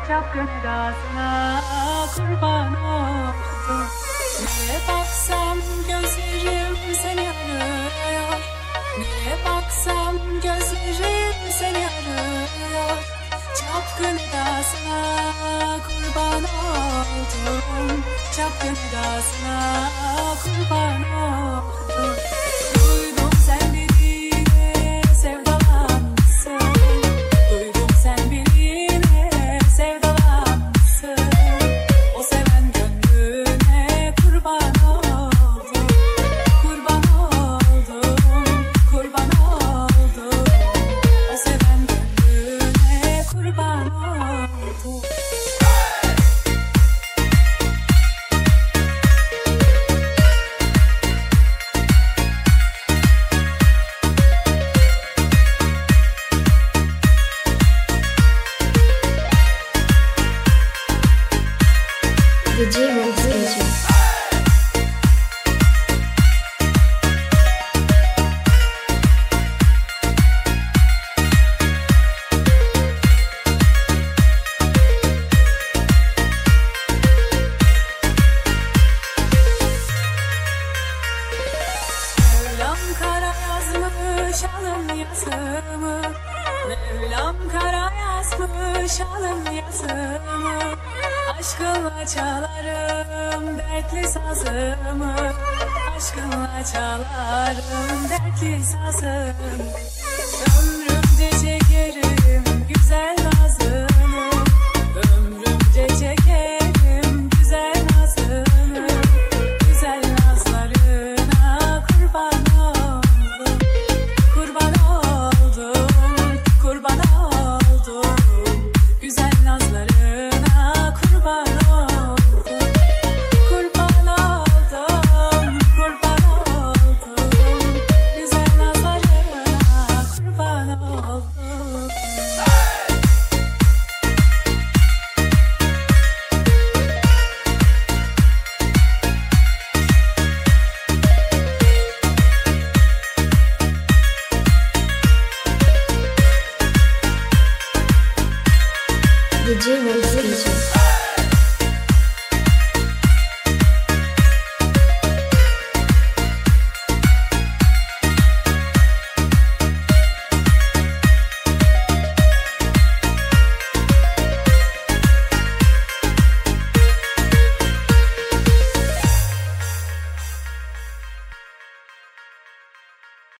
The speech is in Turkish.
çapkın edasına kurban oldum. Neye baksam gözlerim seni arıyor. Neye baksam gözlerim seni arıyor. Çapkın edasına kurban oldum. Çapkın edasına kurban oldum. Duydum sen birine sevdalanmışsın. Duydum sen birine sevdalanmışsın. O seven gönlüne kurban oldum. Kurban oldum. Kurban oldum. O seven gönlüne kurban oldum. DJ Montage. Mevlam kara yazmış alın yazımı. Mevlam kara yazmış alın yazımı. Aşkınla çalarım dertli sazımı. Aşkınla çalarım dertli sazımı. Ömrümce çekerim güzel nazını. Ömrümce çekerim güzel nazını. Güzel nazlarına kurban oldum. Kurban oldum. Kurban oldum. Güzel nazlarına kurban oldum. Kurban oldum. Kurban oldum. Güzel nazlarına kurban oldum. DJ Montage.